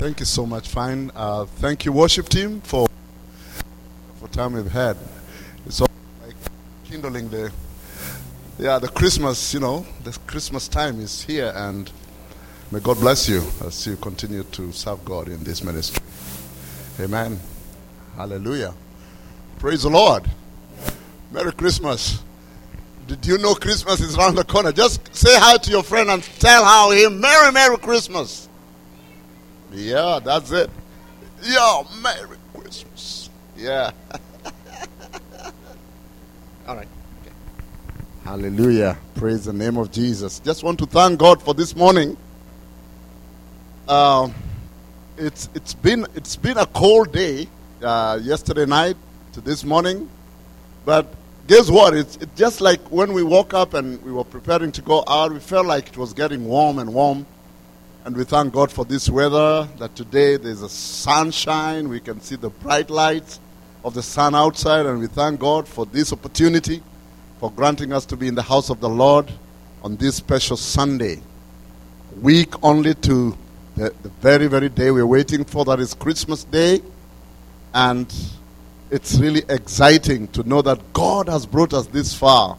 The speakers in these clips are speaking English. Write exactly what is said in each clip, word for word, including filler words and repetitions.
Thank you so much, Fine. Uh, thank you, worship team, for for time we've had. It's all like kindling the yeah the Christmas. You know, the Christmas time is here, and may God bless you as you continue to serve God in this ministry. Amen. Hallelujah. Praise the Lord. Merry Christmas. Did you know Christmas is around the corner? Just say hi to your friend and tell how him Merry Merry Christmas. Yeah, that's it. Yo, Merry Christmas. Yeah. All right. Okay. Hallelujah. Praise the name of Jesus. Just want to thank God for this morning. Uh, it's it's been it's been a cold day uh, yesterday night to this morning, but guess what? It's, it's just like when we woke up and we were preparing to go out, we felt like it was getting warm and warm. And we thank God for this weather, that today there's a sunshine. We can see the bright lights of the sun outside. And we thank God for this opportunity, for granting us to be in the house of the Lord on this special Sunday. Week only to the, the very, very day we're waiting for, that is Christmas Day. And it's really exciting to know that God has brought us this far.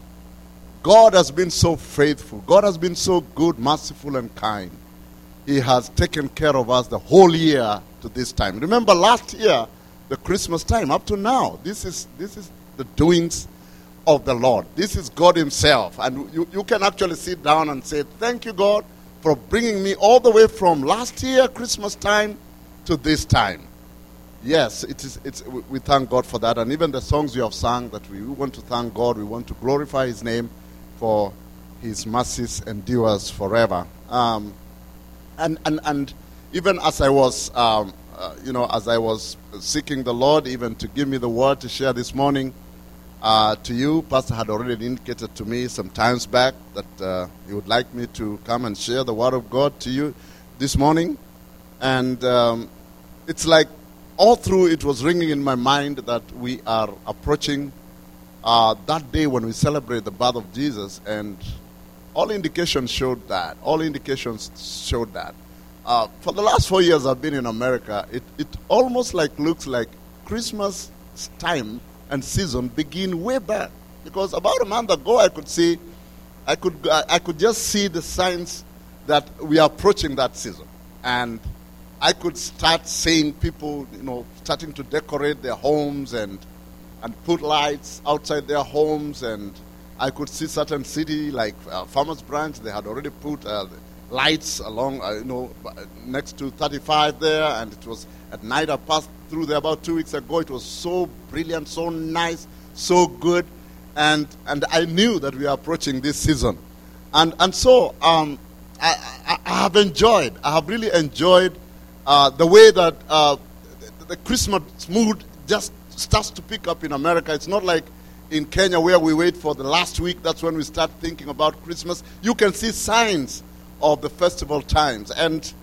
God has been so faithful. God has been so good, merciful, and kind. He has taken care of us the whole year to this time. Remember last year, the Christmas time, up to now, this is this is the doings of the Lord. This is God himself. And you, you can actually sit down and say, thank you, God, for bringing me all the way from last year, Christmas time, to this time. Yes, it is. It's, we thank God for that. And even the songs you have sung, that we want to thank God, we want to glorify his name, for his mercies endures forever. Um, and, and, and even as I was, um, uh, you know, as I was seeking the Lord, even to give me the word to share this morning uh, to you, Pastor had already indicated to me some times back that uh, he would like me to come and share the word of God to you this morning. And um, it's like, all through it was ringing in my mind that we are approaching uh, that day when we celebrate the birth of Jesus, and all indications showed that. All indications showed that. Uh, for the last four years I've been in America, it, it almost like looks like Christmas time and season begin way back. Because about a month ago I could see, I could I could just see the signs that we are approaching that season, and I could start seeing people, you know, starting to decorate their homes and and put lights outside their homes. And I could see certain city like uh, Farmers Branch, they had already put uh, lights along, uh, you know, next to thirty-five there. And it was at night. I passed through there about two weeks ago. It was so brilliant, so nice, so good, and and I knew that we are approaching this season, and and so um, I, I, I have enjoyed. I have really enjoyed. Uh, the way that uh, the, the Christmas mood just starts to pick up in America. It's not like in Kenya where we wait for the last week. That's when we start thinking about Christmas. You can see signs of the festival times. And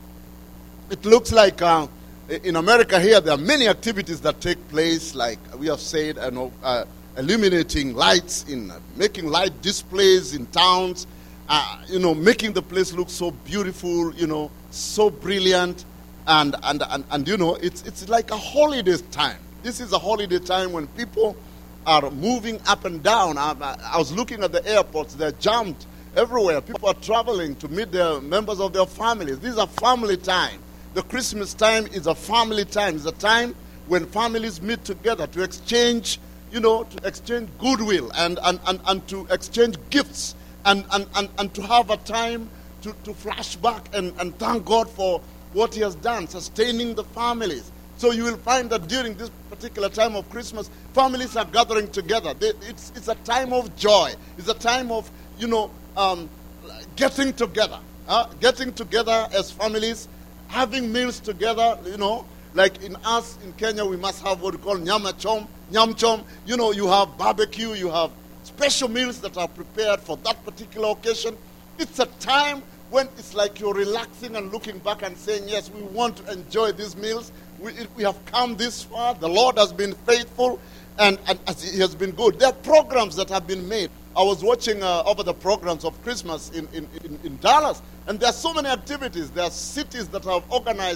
it looks like uh, in America here there are many activities that take place, like we have said, you know, uh, illuminating lights, in uh, making light displays in towns, uh, you know, making the place look so beautiful, you know, so brilliant. And, and, and, and you know, it's it's like a holiday time. This is a holiday time when people are moving up and down. I, I was looking at the airports. They're jammed everywhere. People are traveling to meet their members of their families. This is a family time. The Christmas time is a family time. It's a time when families meet together to exchange, you know, to exchange goodwill and, and, and, and to exchange gifts and, and, and, and to have a time to, to flash back and, and thank God for what he has done, sustaining the families. So you will find that during this particular time of Christmas, families are gathering together. They, it's, it's a time of joy. It's a time of, you know, um, getting together. Uh, getting together as families, having meals together, you know. Like in us, in Kenya, we must have what we call nyama chom, nyam chom. You know, you have barbecue, you have special meals that are prepared for that particular occasion. It's a time when it's like you're relaxing and looking back and saying, yes, we want to enjoy these meals. We, we have come this far. The Lord has been faithful, and, and he has been good. There are programs that have been made. I was watching uh, over the programs of Christmas in, in, in, in Dallas, and there are so many activities. There are cities that have organized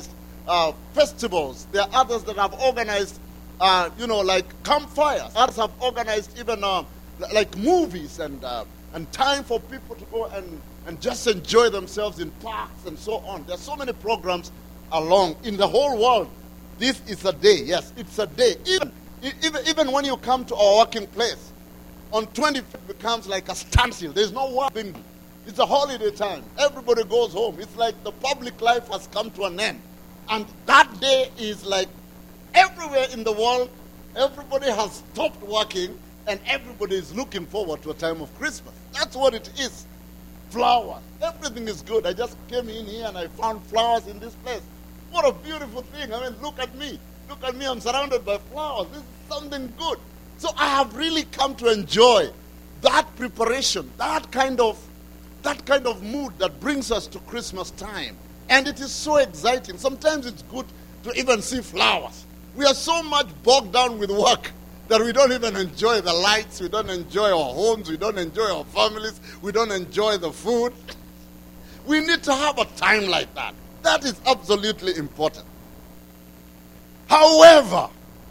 uh, festivals. There are others that have organized, uh, you know, like campfires. Others have organized even uh, like movies and uh, and time for people to go and, and just enjoy themselves in parks and so on. There are so many programs along in the whole world. This is a day. Yes, it's a day. Even, even, even when you come to our working place, on twenty-fifth becomes like a standstill. There's no work being done. It's a holiday time. Everybody goes home. It's like the public life has come to an end. And that day is like everywhere in the world, everybody has stopped working and everybody is looking forward to a time of Christmas. That's what it is. Flowers. Everything is good. I just came in here and I found flowers in this place. What a beautiful thing. I mean, look at me. Look at me. I'm surrounded by flowers. This is something good. So I have really come to enjoy that preparation, that kind of that kind of mood that brings us to Christmas time. And it is so exciting. Sometimes it's good to even see flowers. We are so much bogged down with work that we don't even enjoy the lights, we don't enjoy our homes, we don't enjoy our families, we don't enjoy the food. We need to have a time like that. That is absolutely important. However,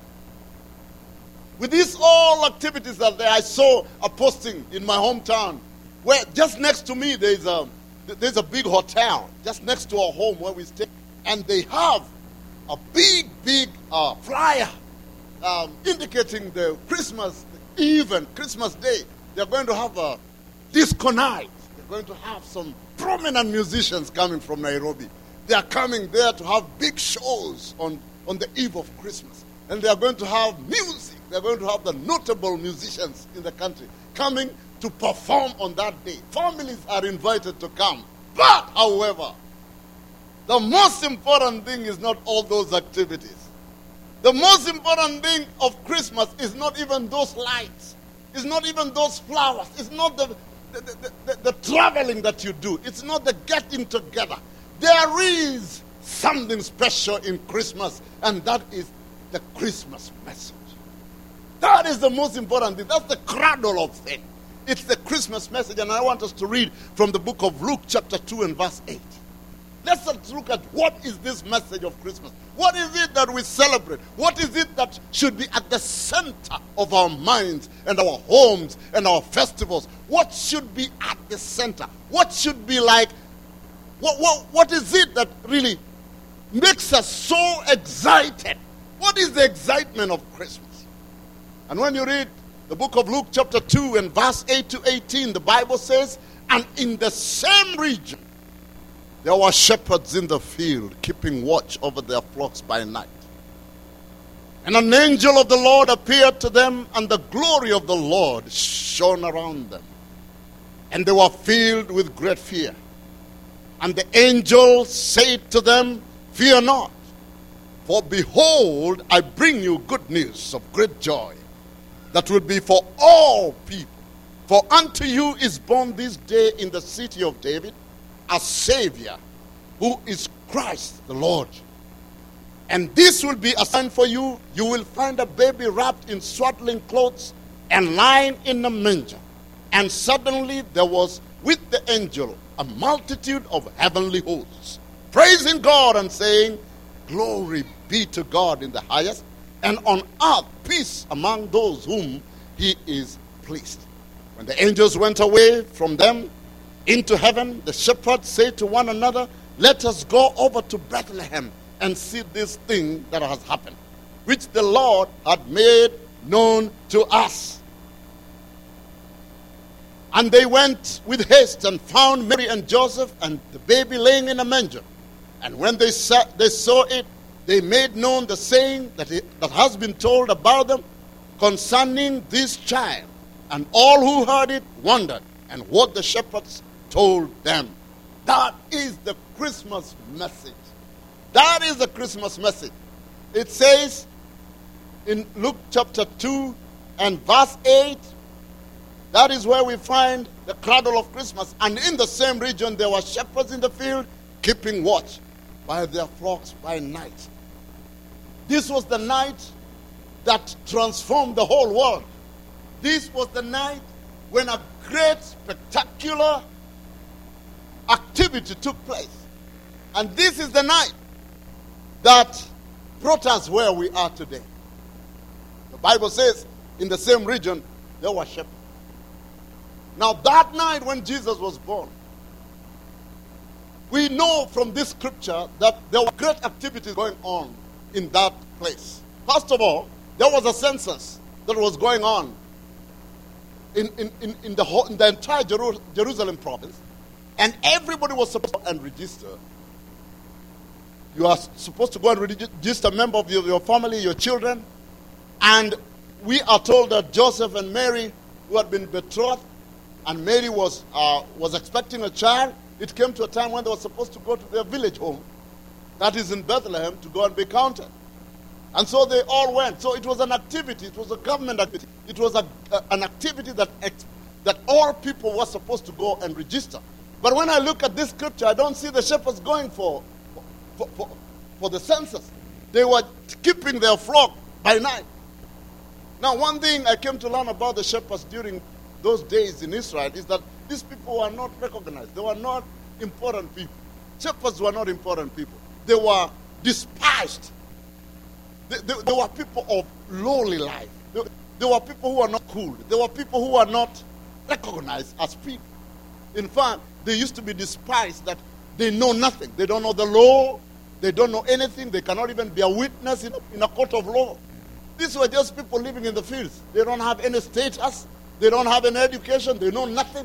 with these all activities that I saw a posting in my hometown, where just next to me there's a there's a big hotel just next to our home where we stay, and they have a big, big uh, flyer um, indicating the Christmas Eve and Christmas Day. They're going to have a disco night. They're going to have some prominent musicians coming from Nairobi. They are coming there to have big shows on, on the eve of Christmas. And they are going to have music. They're going to have the notable musicians in the country coming to perform on that day. Families are invited to come. But, however, the most important thing is not all those activities. The most important thing of Christmas is not even those lights. It's not even those flowers. It's not the, the, the, the, the traveling that you do. It's not the getting together. There is something special in Christmas, and that is the Christmas message. That is the most important thing. That's the cradle of things. It's the Christmas message, and I want us to read from the book of Luke chapter two and verse eight. Let's look at what is this message of Christmas. What is it that we celebrate? What is it that should be at the center of our minds and our homes and our festivals? What should be at the center? What should be like, what, what, what is it that really makes us so excited? What is the excitement of Christmas? And when you read the book of Luke chapter two and verse eight to eighteen, the Bible says, and in the same region there were shepherds in the field, keeping watch over their flocks by night. And an angel of the Lord appeared to them, and the glory of the Lord shone around them. And they were filled with great fear. And the angel said to them, fear not, for behold, I bring you good news of great joy, that will be for all people. For unto you is born this day in the city of David a Savior, who is Christ the Lord. And this will be a sign for you. You will find a baby wrapped in swaddling clothes and lying in a manger. And suddenly there was with the angel a multitude of heavenly hosts, praising God and saying, glory be to God in the highest, and on earth peace among those whom he is pleased. When the angels went away from them into heaven, the shepherds said to one another, let us go over to Bethlehem and see this thing that has happened, which the Lord had made known to us. And they went with haste and found Mary and Joseph and the baby laying in a manger. And when they saw, they saw it, they made known the saying that, it, that has been told about them concerning this child. And all who heard it wondered, and what the shepherds told them. That is the Christmas message. That is the Christmas message. It says in Luke chapter two and verse eight, that is where we find the cradle of Christmas. And in the same region there were shepherds in the field keeping watch by their flocks by night. This was the night that transformed the whole world. This was the night when a great, spectacular activity took place. And this is the night that brought us where we are today. The Bible says in the same region there were shepherds. Now that night when Jesus was born, we know from this scripture that there were great activities going on in that place. First of all, there was a census that was going on in, in, in, in, the, whole, in the entire Jeru- Jerusalem province, and everybody was supposed to go and register. You are supposed to go and register a member of your, your family, your children, and we are told that Joseph and Mary, who had been betrothed, and Mary was uh, was expecting a child, it came to a time when they were supposed to go to their village home, that is in Bethlehem, to go and be counted. And so they all went. So it was an activity. It was a government activity. It was a, a, an activity that ex, that all people were supposed to go and register. But when I look at this scripture, I don't see the shepherds going for, for, for, for the census. They were keeping their flock by night. Now, one thing I came to learn about the shepherds during those days in Israel is that these people were not recognized. They were not important people. Shepherds were not important people. They were despised. They, they, they were people of lowly life. They, they were people who were not cool. They were people who were not recognized as people. In fact, they used to be despised that they know nothing. They don't know the law. They don't know anything. They cannot even be a witness in a, in a court of law. These were just people living in the fields. They don't have any status. They don't have any education. They know nothing.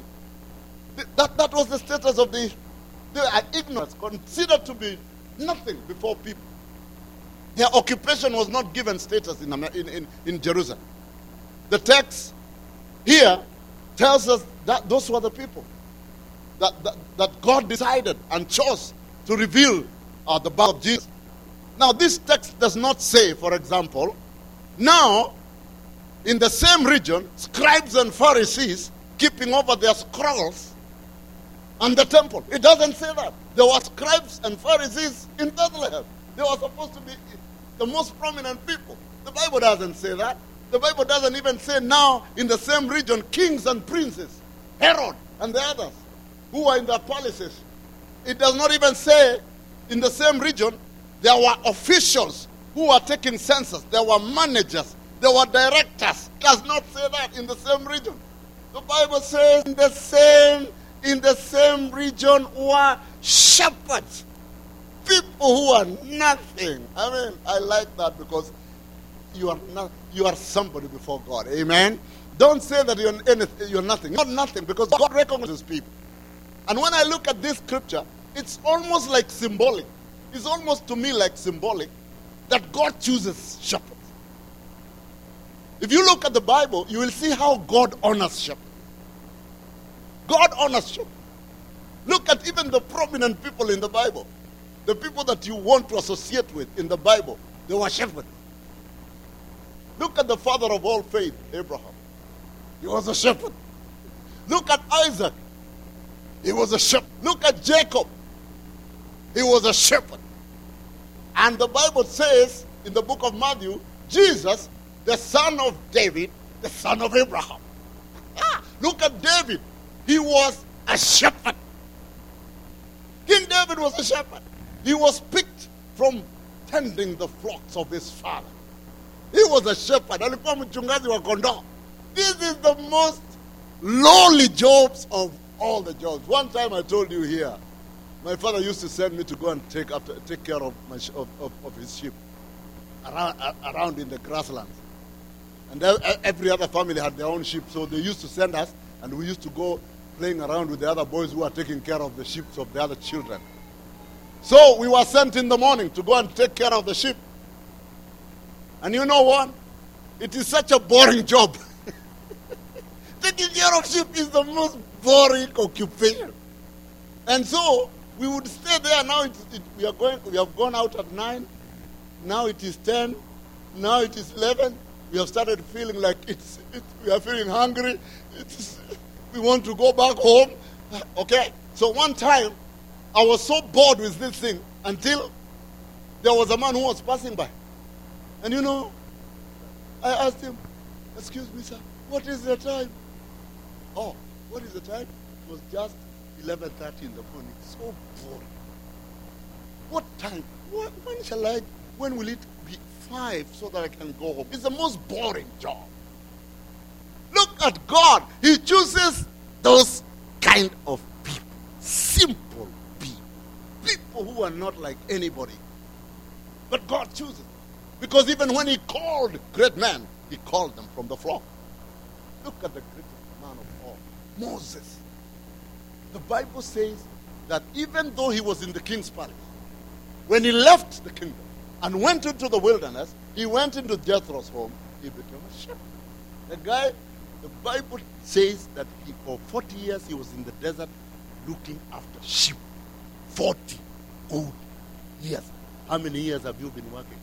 That, that was the status of the, they are ignorant, considered to be nothing before people. Their occupation was not given status in, in, in, in Jerusalem. The text here tells us that those were the people that, that, that God decided and chose to reveal uh, the birth of Jesus. Now, this text does not say, for example, now, in the same region, scribes and Pharisees keeping over their scrolls and the temple. It doesn't say that. There were scribes and Pharisees in Bethlehem. They were supposed to be the most prominent people. The Bible doesn't say that. The Bible doesn't even say now in the same region, kings and princes, Herod and the others who are in their palaces. It does not even say in the same region there were officials who were taking census. There were managers. There were directors. It does not say that in the same region. The Bible says in the same in the same region were shepherds. People who are nothing. I mean, I like that because you are not you are somebody before God. Amen. Don't say that you're anything, you're nothing. Not nothing, because God recognizes people. And when I look at this scripture, it's almost like symbolic. It's almost to me like symbolic that God chooses shepherds. If you look at the Bible, you will see how God honors shepherds. God honors shepherds. Look at even the prominent people in the Bible. The people that you want to associate with in the Bible, they were shepherds. Look at the father of all faith, Abraham. He was a shepherd. Look at Isaac. He was a shepherd. Look at Jacob. He was a shepherd. And the Bible says in the book of Matthew, Jesus, the son of David, the son of Abraham. Ah, look at David. He was a shepherd. King David was a shepherd. He was picked from tending the flocks of his father. He was a shepherd. Alikuwa mchungaji wa kondoo. This is the most lowly jobs of all the jobs. One time I told you here, my father used to send me to go and take after, take care of, my, of, of, of his sheep around, around in the grasslands. And every other family had their own sheep, so they used to send us, and we used to go playing around with the other boys who are taking care of the sheep of the other children. So we were sent in the morning to go and take care of the sheep. And you know what? It is such a boring job. Taking care of sheep is the most boring occupation. And so we would stay there. Now it, it, we are going. We have gone out at nine. Now it is ten. Now it is eleven. We have started feeling like it's. It, we are feeling hungry. It's, we want to go back home. Okay. So one time, I was so bored with this thing until there was a man who was passing by, and you know, I asked him, "Excuse me, sir, what is the time?" Oh, what is the time? It was just eleven thirty in the morning. So boring. What time When, when shall I, when will it be five so that I can go home? It's the most boring job. Look at God. He chooses those kind of people. Simple people. People who are not like anybody. But God chooses. Because even when he called great men, he called them from the flock. Look at the greatest man of all, Moses. The Bible says that even though he was in the king's palace, when he left the kingdom and went into the wilderness, he went into Jethro's home, he became a shepherd. The guy, the Bible says that he, for forty years he was in the desert looking after sheep. forty good years. How many years have you been working?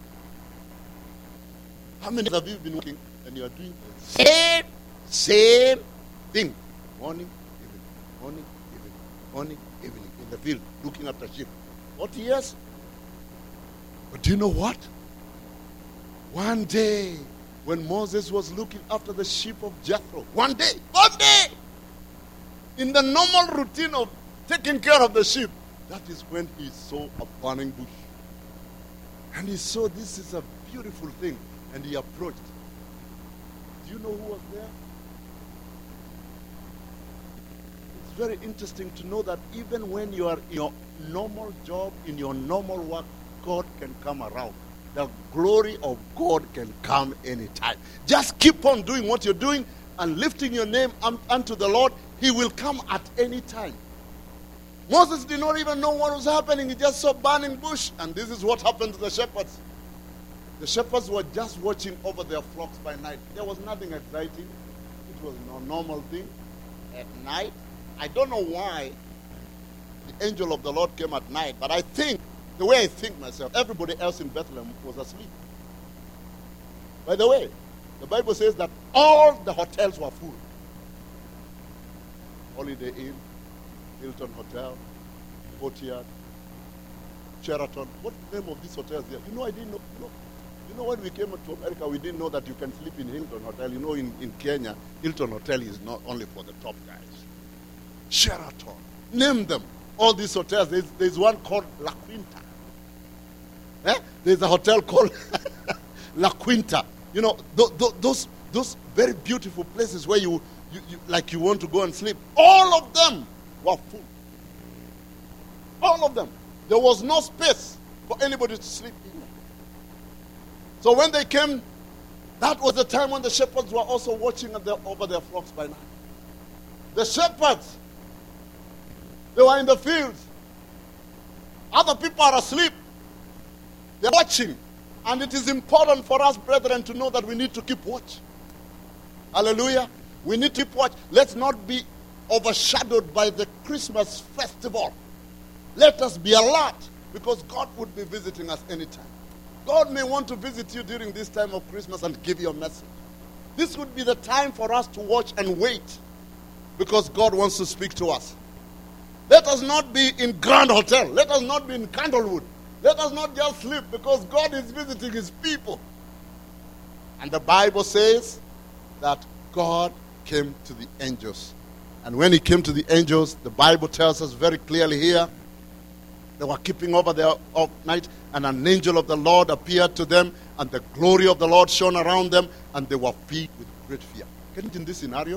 How many years have you been working and you are doing the same, same thing? Morning, evening, morning, evening, morning, evening, in the field, looking after sheep. forty years? But do you know what? One day, when Moses was looking after the sheep of Jethro, one day, one day, in the normal routine of taking care of the sheep, that is when he saw a burning bush. And he saw this is a beautiful thing. And he approached. Do you know who was there? It's very interesting to know that even when you are in your normal job, in your normal work, God can come around. The glory of God can come anytime. Just keep on doing what you're doing and lifting your name unto the Lord. He will come at any time. Moses did not even know what was happening. He just saw burning bush. And this is what happened to the shepherds. The shepherds were just watching over their flocks by night. There was nothing exciting. It was no normal thing. At night, I don't know why the angel of the Lord came at night, but I think, the way I think myself, everybody else in Bethlehem was asleep. By the way, the Bible says that all the hotels were full. Holiday Inn, Hilton Hotel, Courtyard, Sheraton. What's the name of these hotels there? You know, I didn't know. You know, you know when we came to America, we didn't know that you can sleep in Hilton Hotel. You know, in, in Kenya, Hilton Hotel is not only for the top guys. Sheraton. Name them. All these hotels. There's, there's one called La Quinta. Eh? There's a hotel called La Quinta. You know, th- th- those those very beautiful places where you, you, you like you want to go and sleep. All of them were full. All of them. There was no space for anybody to sleep in. So when they came, that was the time when the shepherds were also watching their, over their flocks by night. The shepherds, they were in the fields. Other people are asleep. They're watching. And it is important for us, brethren, to know that we need to keep watch. Hallelujah. We need to keep watch. Let's not be overshadowed by the Christmas festival. Let us be alert, because God would be visiting us anytime. God may want to visit you during this time of Christmas and give you a message. This would be the time for us to watch and wait, because God wants to speak to us. Let us not be in Grand Hotel. Let us not be in Candlewood. Let us not just sleep, because God is visiting his people. And the Bible says that God came to the angels. And when he came to the angels, the Bible tells us very clearly here, they were keeping over there all night, and an angel of the Lord appeared to them, and the glory of the Lord shone around them, and they were filled with great fear. Can you imagine this scenario?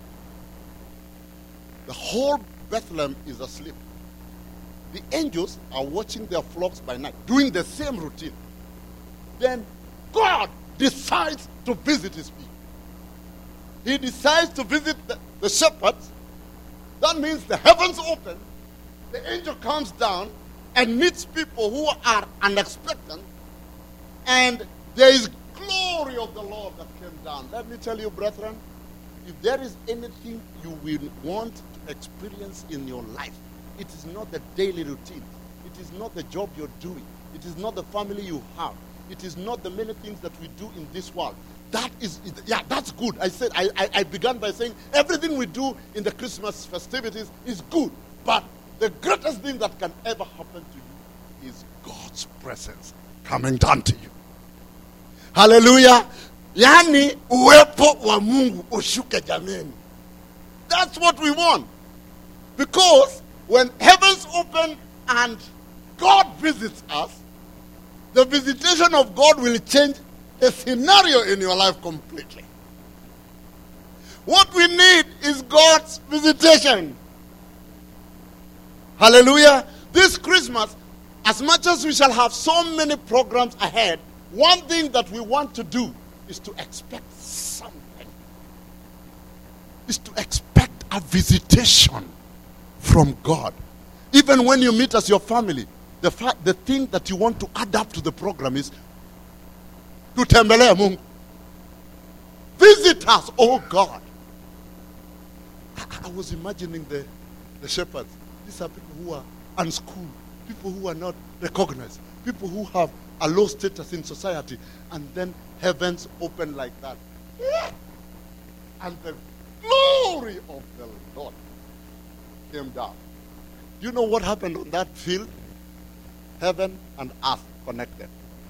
The whole Bethlehem is asleep. The angels are watching their flocks by night, doing the same routine. Then God decides to visit his people. He decides to visit the, the shepherds. That means the heavens open, the angel comes down and meets people who are unexpected, and there is glory of the Lord that came down. Let me tell you, brethren, if there is anything you will want to experience in your life, it is not the daily routine. It is not the job you're doing. It is not the family you have. It is not the many things that we do in this world. That is, yeah, that's good. I said, I, I, I began by saying everything we do in the Christmas festivities is good. But the greatest thing that can ever happen to you is God's presence coming down to you. Hallelujah. Yani uwepo wa Mungu ushuke jameni. That's what we want. Because when heavens open and God visits us, The visitation of God will change the scenario in your life completely. What we need is God's visitation. Hallelujah. This Christmas, as much as we shall have so many programs ahead, one thing that we want to do is to expect something. Is to expect a visitation from God. Even when you meet as your family, the fact, the thing that you want to add up to the program is tutembelea Mungu. Visit us, oh God. I, I was imagining the, the shepherds. These are people who are unschooled, people who are not recognized, people who have a low status in society, and then heavens open like that. And the glory of the Lord came down. Do you know what happened on that field? Heaven and earth connected.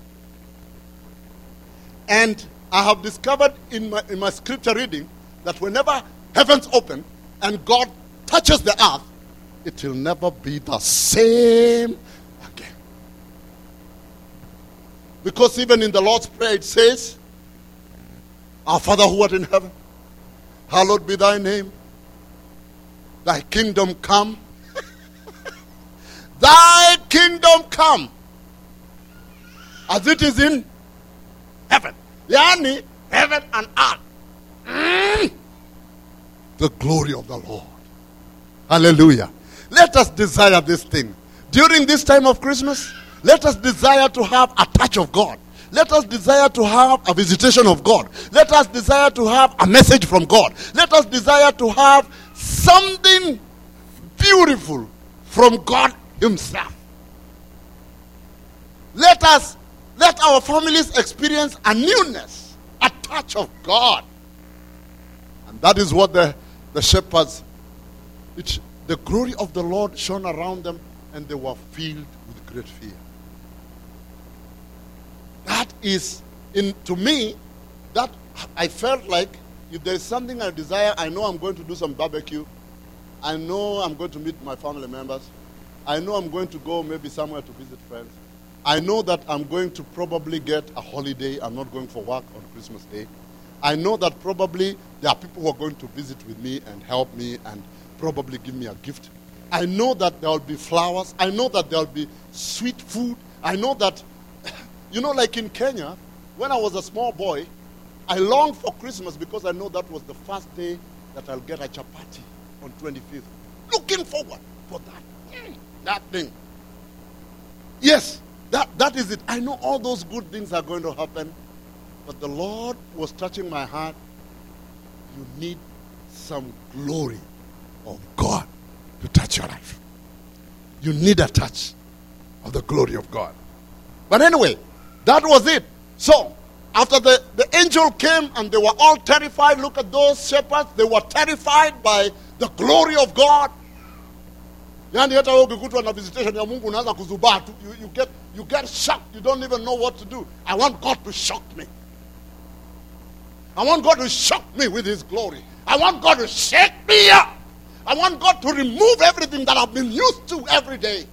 And I have discovered in my, in my scripture reading that whenever heavens open and God touches the earth, it will never be the same again. Because even in the Lord's Prayer it says, Our Father who art in heaven, hallowed be thy name. Thy kingdom come. Thy kingdom come. As it is in heaven. Yani, heaven and earth. Mm. The glory of the Lord. Hallelujah. Let us desire this thing. During this time of Christmas, let us desire to have a touch of God. Let us desire to have a visitation of God. Let us desire to have a message from God. Let us desire to have something beautiful from God himself. Let us, let our families experience a newness, a touch of God. And that is what the, the shepherds, it, the glory of the Lord shone around them, and they were filled with great fear. That is, in to me, that I felt like if there is something I desire, I know I'm going to do some barbecue. I know I'm going to meet my family members. I know I'm going to go maybe somewhere to visit friends. I know that I'm going to probably get a holiday. I'm not going for work on Christmas Day. I know that probably there are people who are going to visit with me and help me and probably give me a gift. I know that there will be flowers. I know that there will be sweet food. I know that, you know, like in Kenya, when I was a small boy, I longed for Christmas because I know that was the first day that I'll get a chapati on twenty-fifth. Looking forward for that. Mm, that thing. Yes, that, that is it. I know all those good things are going to happen. But the Lord was touching my heart. You need some glory of God to touch your life. You need a touch of the glory of God. But anyway, that was it. So, after the, the angel came and they were all terrified, look at those shepherds, they were terrified by the glory of God. Yani hata wewe ukikutwa na visitation ya Mungu unaanza kuzubaa tu. You, you get you get shocked. You don't even know what to do. I want God to shock me. I want God to shock me with his glory. I want God to shake me up. I want God to remove everything that I've been used to every day.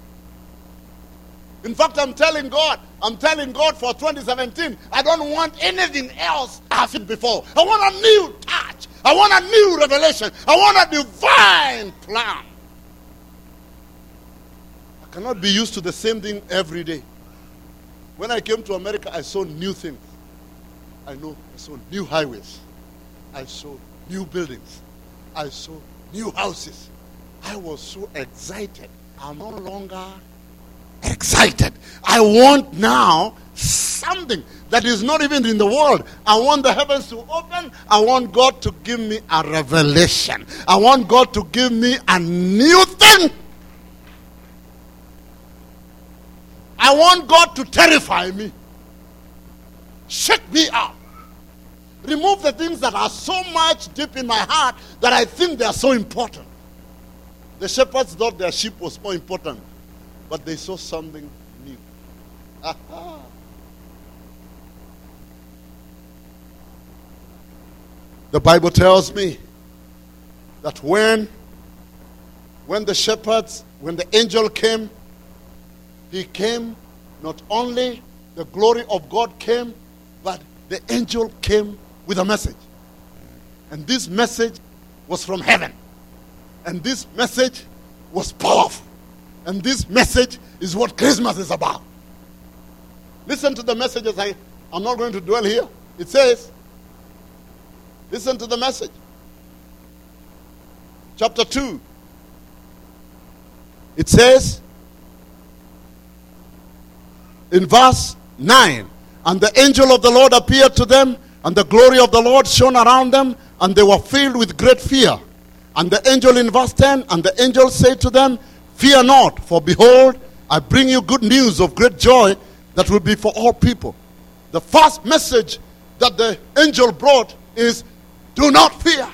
In fact, I'm telling God, I'm telling God for twenty seventeen, I don't want anything else I've seen before. I want a new touch. I want a new revelation. I want a divine plan. I cannot be used to the same thing every day. When I came to America, I saw new things. I know I saw new highways. I saw new buildings. I saw new houses. I was so excited. I'm no longer excited. I want now something that is not even in the world. I want the heavens to open. I want God to give me a revelation. I want God to give me a new thing. I want God to terrify me. Shake me up. Remove the things that are so much deep in my heart that I think they are so important. The shepherds thought their sheep was more important, but they saw something new. Aha. The Bible tells me that when, when the shepherds, when the angel came, he came not only the glory of God came, but the angel came with a message. And this message was from heaven. And this message was powerful. And this message is what Christmas is about. Listen to the messages. I, I'm not going to dwell here. It says, listen to the message. Chapter two. It says, in verse nine, and the angel of the Lord appeared to them, and the glory of the Lord shone around them, and they were filled with great fear. And the angel in verse ten, and the angel said to them, fear not, for behold, I bring you good news of great joy that will be for all people. The first message that the angel brought is, do not fear.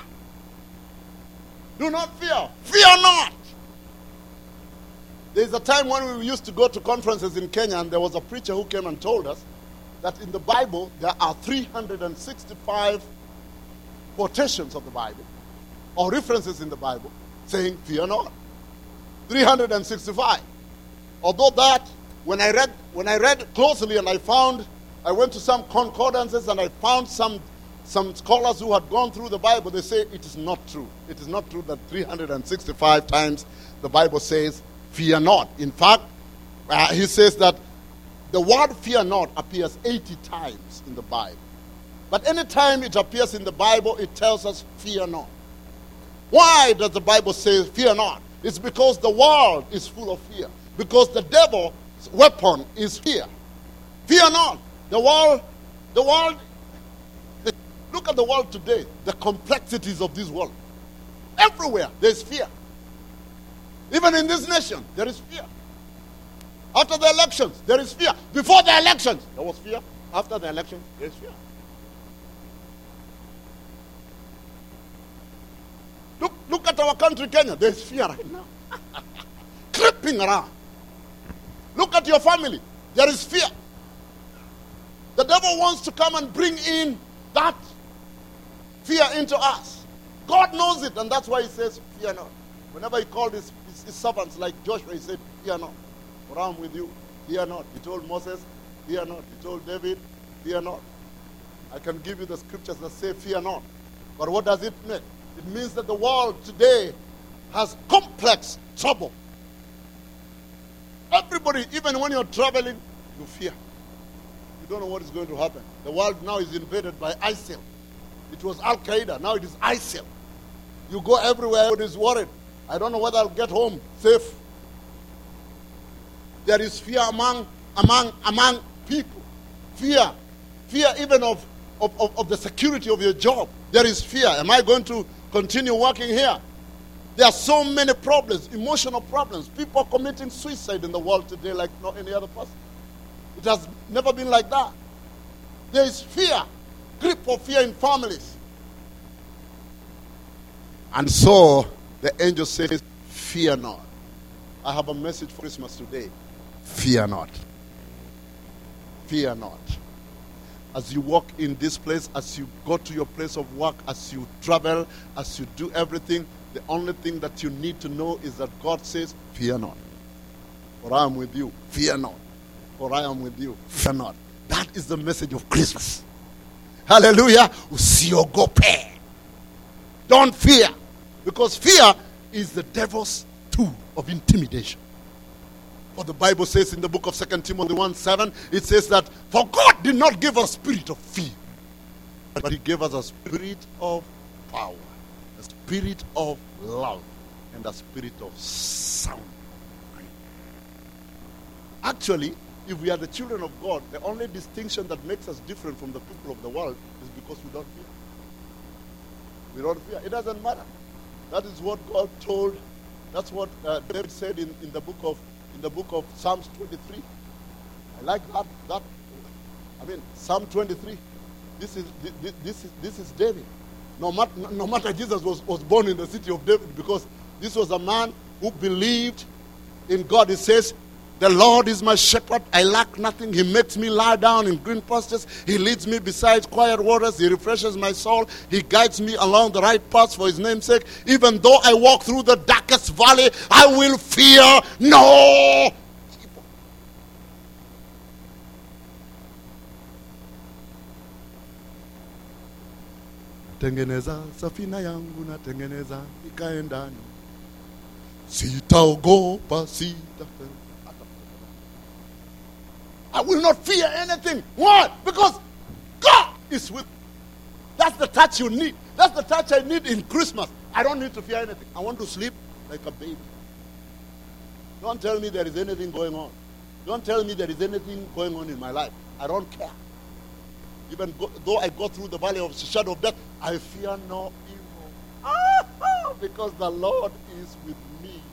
Do not fear. Fear not. There's a time when we used to go to conferences in Kenya, and there was a preacher who came and told us that in the Bible there are three hundred sixty-five quotations of the Bible, or references in the Bible, saying, fear not. three hundred sixty-five. Although that, when I read when I read closely and I found, I went to some concordances and I found some some scholars who had gone through the Bible, they say it is not true. It is not true that three hundred sixty-five times the Bible says, fear not. In fact, uh, he says that the word fear not appears eighty times in the Bible. But any time it appears in the Bible, it tells us, fear not. Why does the Bible say, fear not? It's because the world is full of fear. Because the devil's weapon is fear. Fear not. The world, the world, the, look at the world today, the complexities of this world. Everywhere there is fear. Even in this nation, there is fear. After the elections, there is fear. Before the elections, there was fear. After the elections, there is fear. Look, look at our country, Kenya. There is fear right now. Creeping around. Look at your family. There is fear. The devil wants to come and bring in that fear into us. God knows it, and that's why he says, fear not. Whenever he called his, his, his servants like Joshua, he said, fear not. For I am with you. Fear not. He told Moses, fear not. He told David, fear not. I can give you the scriptures that say, fear not. But what does it mean? It means that the world today has complex trouble. Everybody, even when you're traveling, you fear. You don't know what is going to happen. The world now is invaded by ISIL. It was Al-Qaeda. Now it is ISIL. You go everywhere, everybody is worried. I don't know whether I'll get home safe. There is fear among among among people. Fear. Fear even of, of, of, of the security of your job. There is fear. Am I going to continue working here? There are so many problems, emotional problems. People are committing suicide in the world today like no any other person. It has never been like that. There is fear, grip of fear in families. And so the angel says, fear not. I have a message for Christmas today. Fear not. Fear not. As you walk in this place, as you go to your place of work, as you travel, as you do everything, the only thing that you need to know is that God says, fear not. For I am with you. Fear not. For I am with you. Fear not. That is the message of Christmas. Hallelujah. Usiogope. Don't fear. Because fear is the devil's tool of intimidation. For the Bible says in the book of Second Timothy one seven, it says that, for God did not give us a spirit of fear, but he gave us a spirit of power, a spirit of love, and a spirit of sound mind. Actually, if we are the children of God, the only distinction that makes us different from the people of the world is because we don't fear. We don't fear. It doesn't matter. That is what God told. That's what uh, David said in, in the book of in the book of Psalms twenty-three. I like that. That I mean, Psalm twenty-three. This is this, this is this is David. No matter no matter Jesus was, was born in the city of David, because this was a man who believed in God. It says, the Lord is my shepherd, I lack nothing. He makes me lie down in green pastures. He leads me beside quiet waters. He refreshes my soul. He guides me along the right paths for his name's sake. Even though I walk through the darkest valley, I will fear no evil. natengeneza safina yangu, natengeneza ikae ndani, sitaogopa, sita. I will not fear anything. Why? Because God is with me. That's the touch you need. That's the touch I need in Christmas. I don't need to fear anything. I want to sleep like a baby. Don't tell me there is anything going on. Don't tell me there is anything going on in my life. I don't care. Even go, though I go through the valley of the shadow of death, I fear no evil. Ah, because the Lord is with me.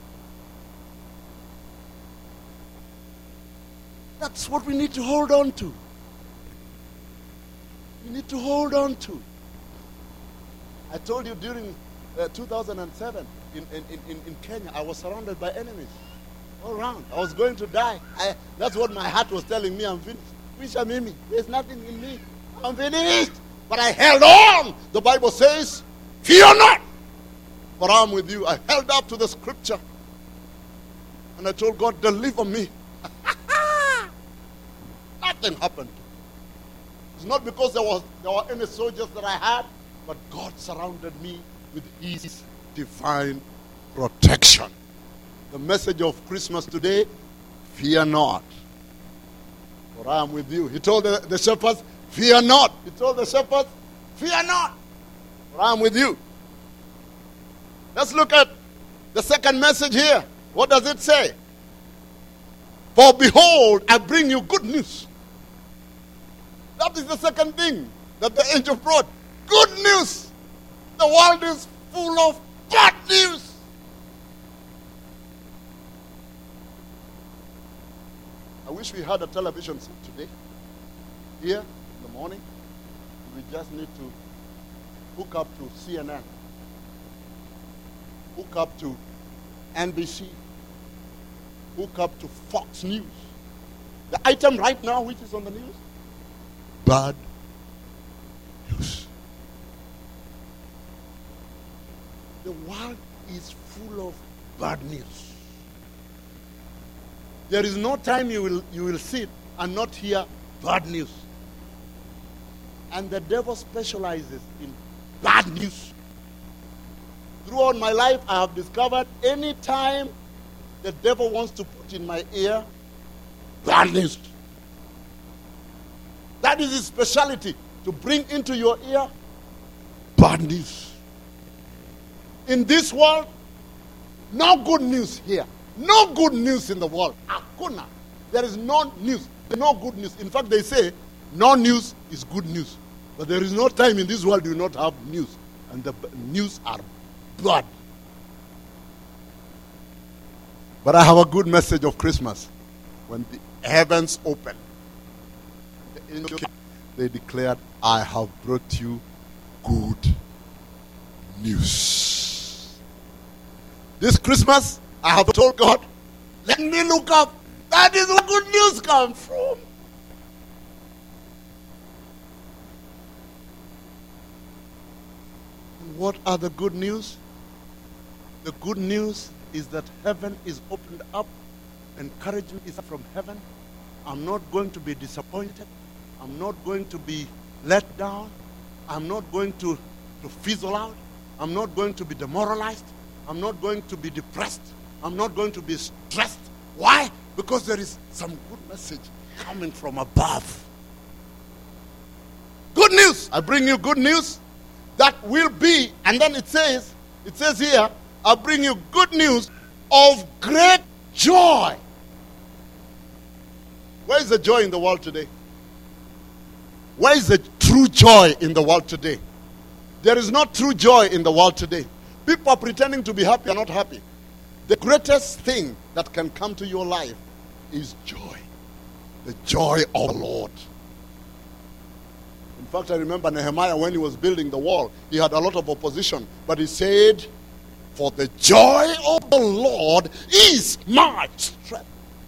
That's what we need to hold on to. We need to hold on to. I told you during uh, two thousand seven in, in, in, in Kenya, I was surrounded by enemies all around. I was going to die. I, that's what my heart was telling me. I'm finished. Wisha Mimi, there's nothing in me. I'm finished. But I held on. The Bible says, fear not, for I'm with you. I held up to the scripture. And I told God, deliver me. Nothing happened. It's not because there was there were any soldiers that I had, but God surrounded me with his divine protection. The message of Christmas today, fear not, for I am with you. He told the, the shepherds, fear not. He told the shepherds, fear not, for I am with you. Let's look at the second message here. What does it say? For behold, I bring you good news. That is the second thing that the angel brought. Good news. The world is full of bad news. I wish we had a television set today. Here in the morning, we just need to hook up to C N N, hook up to N B C, hook up to Fox News. The item right now which is on the news, bad news. The world is full of bad news. There is no time you will you will sit and not hear bad news. And the devil specializes in bad news. Throughout my life, I have discovered any time the devil wants to put in my ear bad news. That is his specialty, to bring into your ear bad news. In this world, no good news here. No good news in the world. Hakuna. There is no news. No good news. In fact, they say no news is good news. But there is no time in this world you not have news. And the news are bad. But I have a good message of Christmas. When the heavens open, the angels, they declared, I have brought you good news. This Christmas, I have told God, let me look up. That is where good news comes from. What are the good news? The good news is that heaven is opened up. Encouragement is from heaven. I'm not going to be disappointed. I'm not going to be let down. I'm not going to, to fizzle out. I'm not going to be demoralized. I'm not going to be depressed. I'm not going to be stressed. Why? Because there is some good message coming from above. Good news. I bring you good news that will be, and then it says, it says here, I bring you good news of great joy. Where is the joy in the world today? Where is the true joy in the world today? There is no true joy in the world today. People are pretending to be happy, are not happy. The greatest thing that can come to your life is joy. The joy of the Lord. In fact, I remember Nehemiah, when he was building the wall, he had a lot of opposition. But he said, for the joy of the Lord is my strength.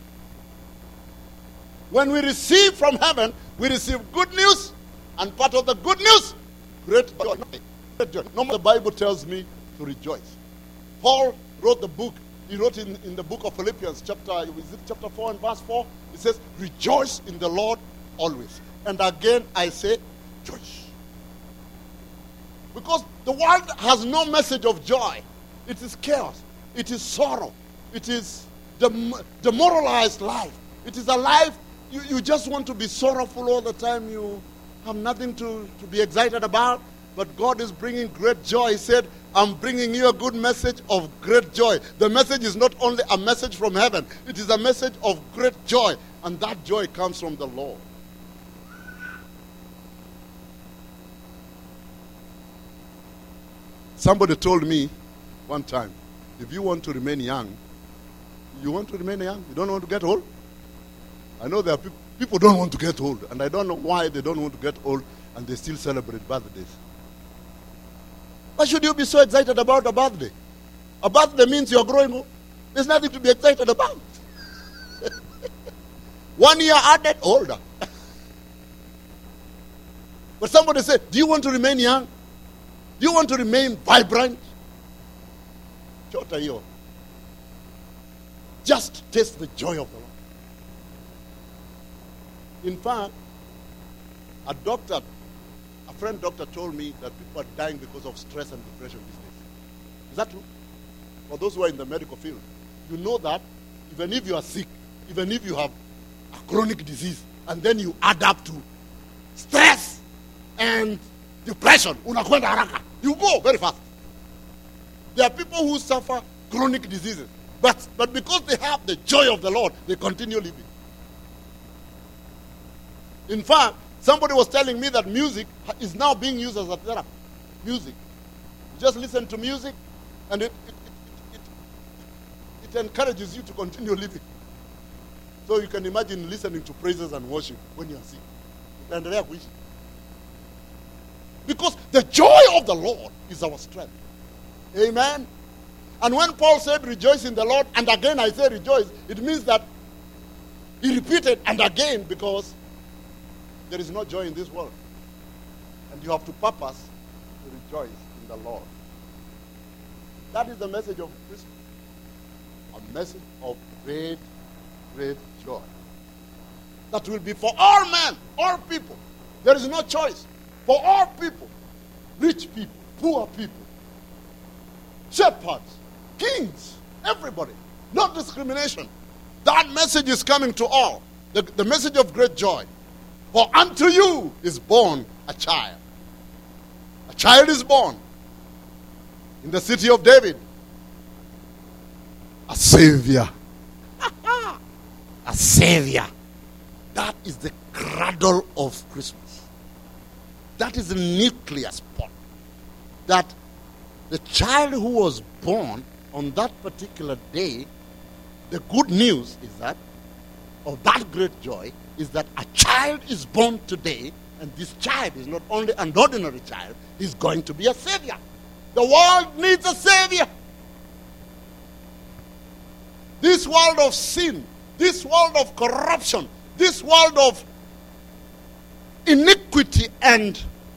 When we receive from heaven, we receive good news. And part of the good news, great joy. Great joy. No, the Bible tells me to rejoice. Paul wrote the book. He wrote in, in the book of Philippians, chapter, is it chapter four and verse four? It says, rejoice in the Lord always. And again, I say, rejoice. Because the world has no message of joy. It is chaos. It is sorrow. It is dem- demoralized life. It is a life you, you just want to be sorrowful all the time. You have nothing to, to be excited about. But God is bringing great joy. He said, I'm bringing you a good message of great joy. The message is not only a message from heaven. It is a message of great joy. And that joy comes from the Lord. Somebody told me one time, if you want to remain young, you want to remain young? You don't want to get old? I know there are people, people don't want to get old. And I don't know why they don't want to get old and they still celebrate birthdays. Why should you be so excited about a birthday? A birthday means you're growing old. There's nothing to be excited about. One year added, older. But somebody said, do you want to remain young? Do you want to remain vibrant? Chota yo. Just taste the joy of the Lord. In fact, a doctor, a friend doctor told me that people are dying because of stress and depression these days. Is that true? For those who are in the medical field, you know that even if you are sick, even if you have a chronic disease, and then you add up to stress and depression, unakwenda haraka. You go very fast. There are people who suffer chronic diseases, but, but because they have the joy of the Lord, they continue living. In fact, somebody was telling me that music is now being used as a therapy. Music. You just listen to music, and it, it, it, it, it encourages you to continue living. So you can imagine listening to praises and worship when you are sick. Utaendelea kuishi. Because the joy of the Lord is our strength. Amen. And when Paul said rejoice in the Lord, and again I say rejoice, it means that he repeated and again because there is no joy in this world. And you have to purpose to rejoice in the Lord. That is the message of Christmas. A message of great, great joy. That will be for all men, all people. There is no choice. For all people. Rich people, poor people, shepherds, kings, everybody. No discrimination. That message is coming to all. The, the message of great joy. For unto you is born a child. A child is born in the city of David. A savior. A savior. That is the cradle of Christmas. That is the nucleus point. That the child who was born on that particular day, the good news is that, of that great joy, is that a child is born today, and this child is not only an ordinary child, he's going to be a savior. The world needs a savior. This world of sin, this world of corruption, this world of iniquity and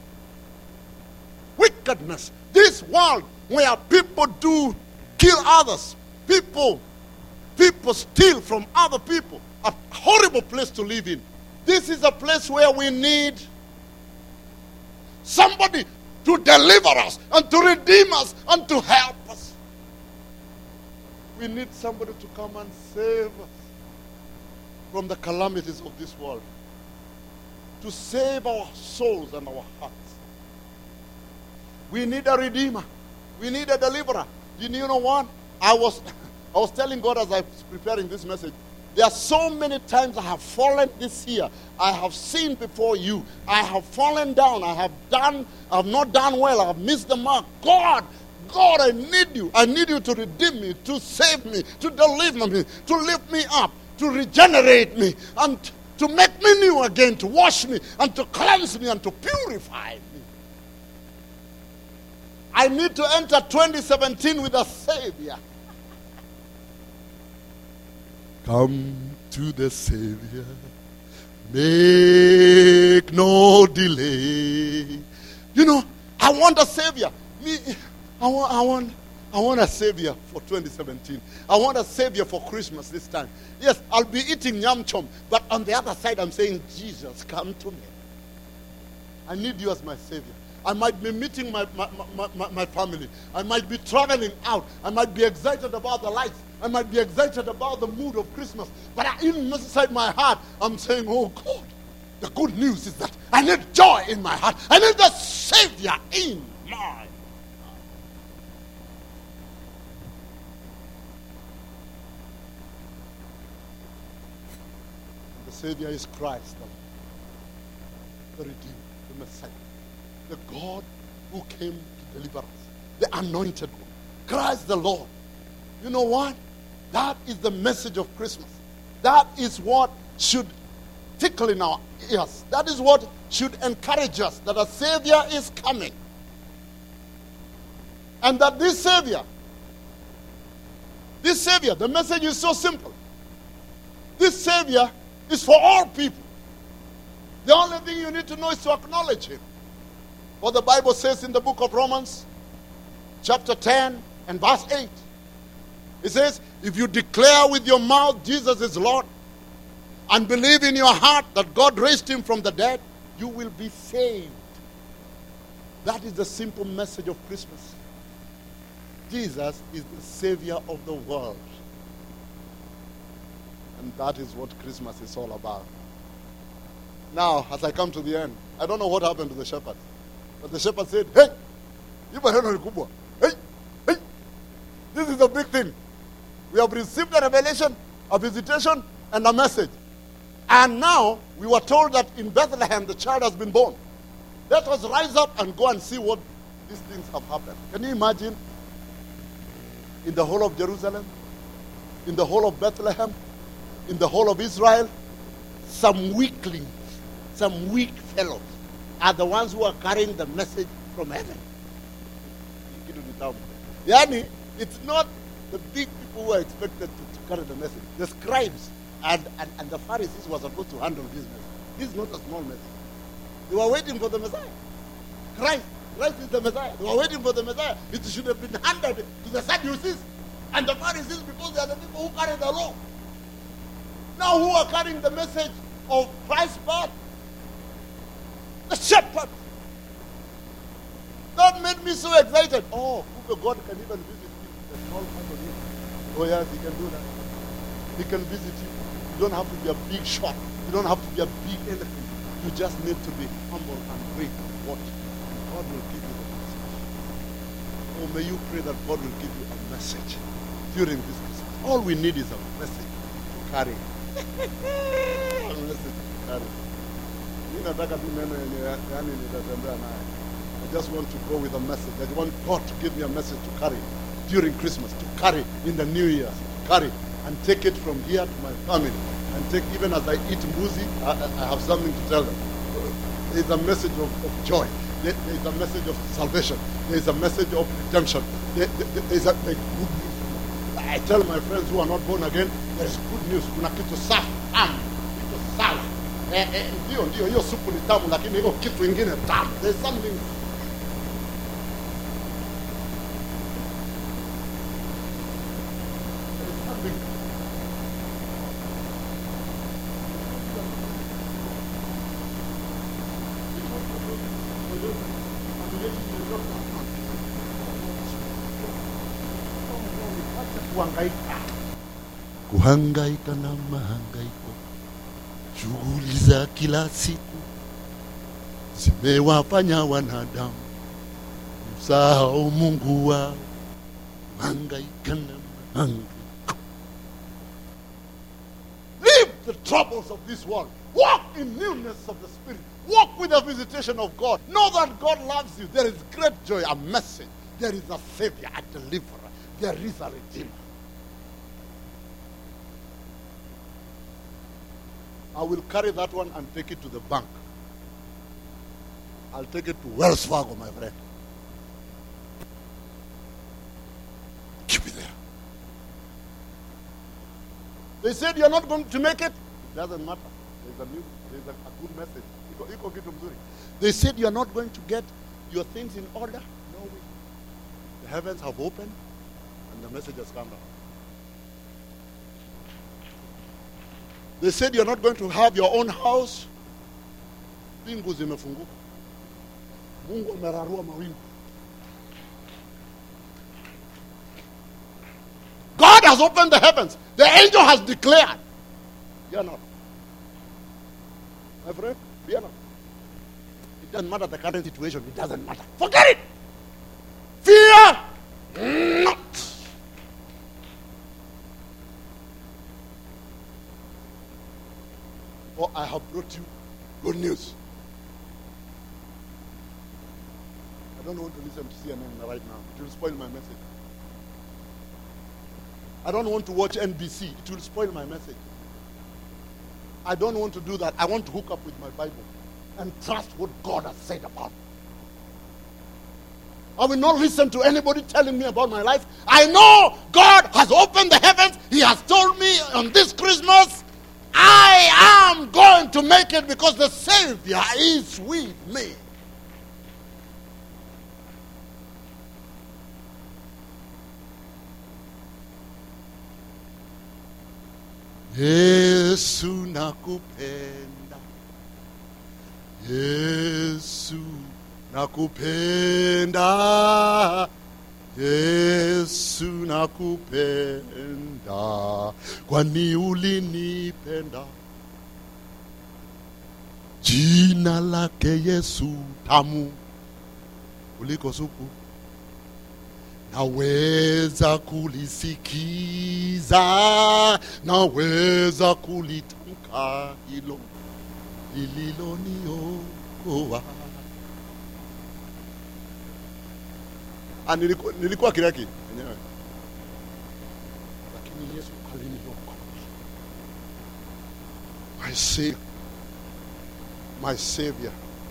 wickedness, this world where people do kill others, people, people steal from other people, a horrible place to live in. This is a place where we need somebody to deliver us and to redeem us and to help us. We need somebody to come and save us from the calamities of this world, to save our souls and our hearts. We need a redeemer. We need a deliverer. You know what? I was, I was telling God as I was preparing this message, there are so many times I have fallen this year. I have sinned before you. I have fallen down. I have done, I have not done well. I have missed the mark. God, God, I need you. I need you to redeem me, to save me, to deliver me, to lift me up, to regenerate me, and to make me new again, to wash me, and to cleanse me, and to purify me. I need to enter twenty seventeen with a Savior. Come to the Savior. Make no delay. You know, I want a Savior. Me, I want, I want, I want a Savior for twenty seventeen. I want a Savior for Christmas this time. Yes, I'll be eating yam chom, but on the other side I'm saying, Jesus, come to me. I need you as my Savior. I might be meeting my, my, my, my, my family. I might be traveling out. I might be excited about the lights. I might be excited about the mood of Christmas. But I, inside my heart, I'm saying, oh God, the good news is that I need joy in my heart. I need the Savior in my heart. The Savior is Christ, the Redeemer, the Messiah, the God who came to deliver us, the anointed one, Christ the Lord. You know what? That is the message of Christmas. That is what should tickle in our ears. That is what should encourage us that a Savior is coming. And that this Savior, this Savior, the message is so simple. This Savior is for all people. The only thing you need to know is to acknowledge Him. What the Bible says in the book of Romans, chapter ten and verse eight. It says, if you declare with your mouth Jesus is Lord, and believe in your heart that God raised Him from the dead, you will be saved. That is the simple message of Christmas. Jesus is the Savior of the world. And that is what Christmas is all about. Now, as I come to the end, I don't know what happened to the shepherd. But the shepherd said, hey, hey, hey, this is a big thing. We have received a revelation, a visitation, and a message. And now, we were told that in Bethlehem, the child has been born. Let us rise up and go and see what these things have happened. Can you imagine? In the whole of Jerusalem, in the whole of Bethlehem, in the whole of Israel, some weaklings, some weak fellows are the ones who are carrying the message from heaven. Yani, it's not the big people who are expected to, to carry the message. The scribes and, and, and the Pharisees were supposed to handle this message. This is not a small message. They were waiting for the Messiah. Christ. Christ is the Messiah. They were waiting for the Messiah. It should have been handed to the Sadducees and the Pharisees because they are the people who carry the law. Now who are carrying the message of Christ's birth? The shepherd. That made me so excited. Oh, God can even visit you. The small part of you. Oh yes, He can do that. He can visit you. You don't have to be a big shot. You don't have to be a big anything. You just need to be humble and wait and watch. And God will give you the message. Oh, may you pray that God will give you a message during this Christmas. All we need is a message to carry. A message to carry. I just want to go with a message. I want God to give me a message to carry during Christmas, to carry in the New Year, to carry and take it from here to my family. And take, even as I eat mbuzi, I, I have something to tell them. There is a message of, of joy. There, there is a message of salvation. There is a message of redemption. There, there, there is a, a good news. I tell my friends who are not born again, there is good news. Kuna kitu safi, tamu, kitu sawa. Eh, eh, ndio, ndio, hiyo supu ni tamu, lakini hiyo kitu ingine tamu. There is something. There is something. Kuhangaika na mahangaiko, shughuli za kila siku zimewafanya wanadamu msahau Mungu wao. Kuhangaika na mahangaiko. Leave the troubles of this world. Walk in newness of the Spirit. Walk with the visitation of God. Know that God loves you. There is great joy, a message. There is a Savior, a deliverer. There is a Redeemer. I will carry that one and take it to the bank. I'll take it to Wells Fargo, my friend. Keep it there. They said you're not going to make it. It doesn't matter. There's a new, there's a, a good message. They said you're not going to get your things in order. No way. The heavens have opened and the message has come down. They said you're not going to have your own house. Bingu zimefunguka. Mungu amerarua mawingu. God has opened the heavens. The angel has declared. Fear not. My friend, fear not. It doesn't matter the current situation. It doesn't matter. Forget it. Fear not. For I have brought you good news. I don't want to listen to C N N right now. It will spoil my message. I don't want to watch N B C. It will spoil my message. I don't want to do that. I want to hook up with my Bible and trust what God has said about me. I will not listen to anybody telling me about my life. I know God has opened the heavens. He has told me on this Christmas, I am going to make it because the Savior is with me. Yesu nakupenda, Yesu nakupenda, Yesu nakupenda, kwani ulinipenda. Jina lake Yesu tamu kuliko supu, naweza kulisikiza, naweza kulitamka hilo lililoniokoa. Ah, nilikuwa nilikuwa kiraki mwenyewe, lakini Yesu aliniokoa. My Savior, my Savior.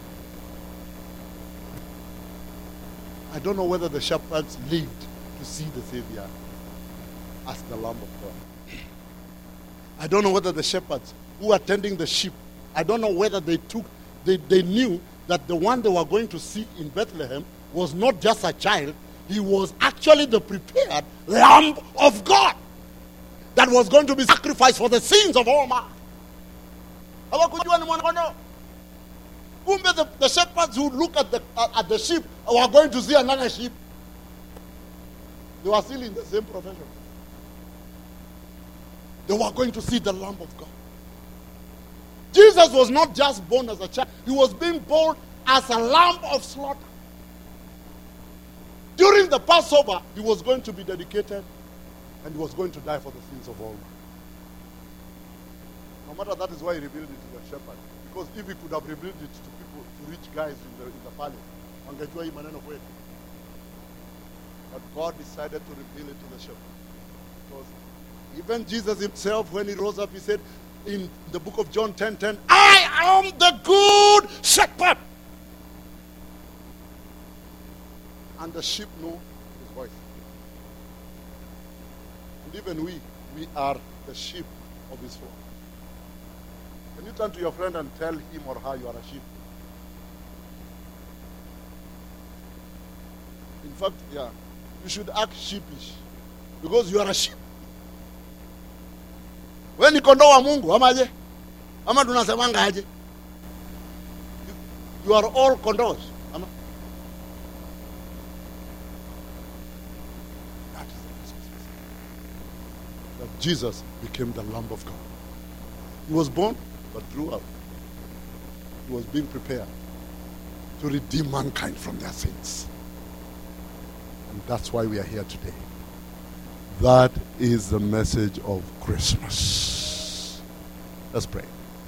I don't know whether the shepherds lived to see the Savior as the Lamb of God. I don't know whether the shepherds who were tending the sheep, I don't know whether they took, they, they knew that the one they were going to see in Bethlehem was not just a child, he was actually the prepared Lamb of God that was going to be sacrificed for the sins of all man. The, the shepherds who look at the uh, at the sheep were going to see another sheep. They were still in the same profession. They were going to see the Lamb of God. Jesus was not just born as a child. He was being born as a lamb of slaughter. During the Passover, he was going to be dedicated and he was going to die for the sins of all. No matter that is why he revealed it to the shepherd. Because if he could have revealed it to people, to rich guys in the, in the palace, wangejua hii maneno kwetu. But God decided to reveal it to the shepherd. Because even Jesus himself, when he rose up, he said in the book of John ten ten, I am the good shepherd. And the sheep know his voice. And even we, we are the sheep of his flock. Can you turn to your friend and tell him or her you are a sheep? In fact, yeah, you should act sheepish because you are a sheep. Wewe ni kondoo wa Mungu ama aje? Ama tunasemanga aje? You are all condos. Ama? That is the Christmas. That Jesus became the Lamb of God. He was born, but grew up. He was being prepared to redeem mankind from their sins. And that's why we are here today. That is the message of Christmas. Let's pray.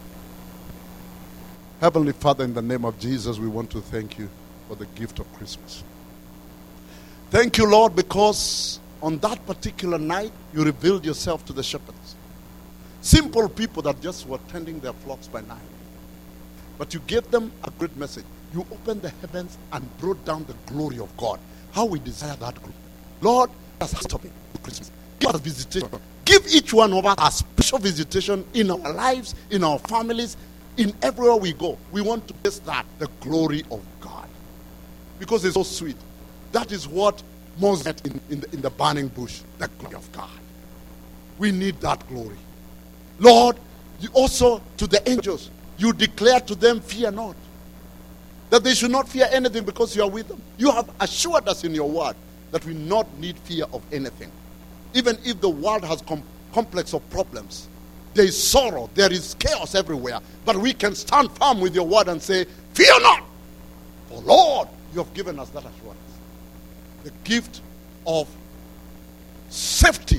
Heavenly Father, in the name of Jesus, we want to thank you for the gift of Christmas. Thank you, Lord, because on that particular night, you revealed yourself to the shepherds. Simple people that just were tending their flocks by night. But you gave them a great message. You opened the heavens and brought down the glory of God. How we desire that glory. Lord, that's our topic for Christmas. Give us visitation. Give each one of us a special visitation in our lives, in our families, in everywhere we go. We want to taste that, the glory of God. Because it's so sweet. That is what Moses had in, in, the, in the burning bush, the glory of God. We need that glory. Lord, you also to the angels, you declare to them, fear not. that they should not fear anything because you are with them. You have assured us in your word that we not need fear of anything. Even if the world has com- complex of problems, there is sorrow, there is chaos everywhere, but we can stand firm with your word and say, fear not, for Lord, you have given us that assurance. The gift of safety,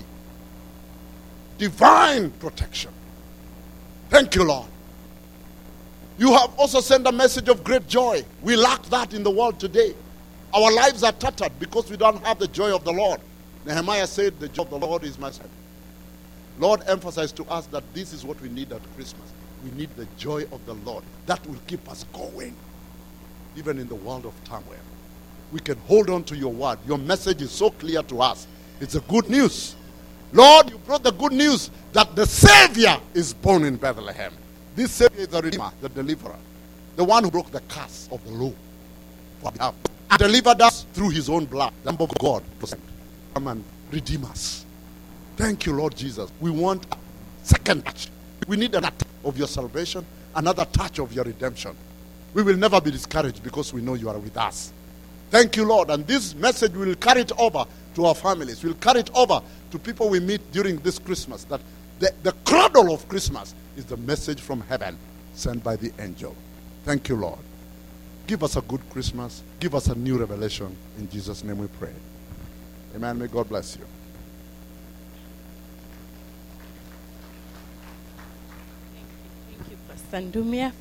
divine protection. Thank you, Lord. You have also sent a message of great joy. We lack that in the world today. Our lives are tattered because we don't have the joy of the Lord. Nehemiah said, the joy of the Lord is my strength. Lord emphasized to us that this is what we need at Christmas. We need the joy of the Lord. That will keep us going, even in the world of turmoil. We can hold on to your word. Your message is so clear to us. It's a good news. Lord, you brought the good news that the Savior is born in Bethlehem. This Savior is the Redeemer, the Deliverer, the one who broke the curse of the law for behalf and delivered us through his own blood. The Lamb of God to come and redeem us. Thank you, Lord Jesus. We want a second touch. We need another touch of your salvation, another touch of your redemption. We will never be discouraged because we know you are with us. Thank you, Lord. And this message will carry it over to our families. We'll carry it over to people we meet during this Christmas. That the, the cradle of Christmas is the message from heaven sent by the angel. Thank you, Lord. Give us a good Christmas. Give us a new revelation. In Jesus' name we pray. Amen. May God bless you. Thank you, Pastor Ndumia.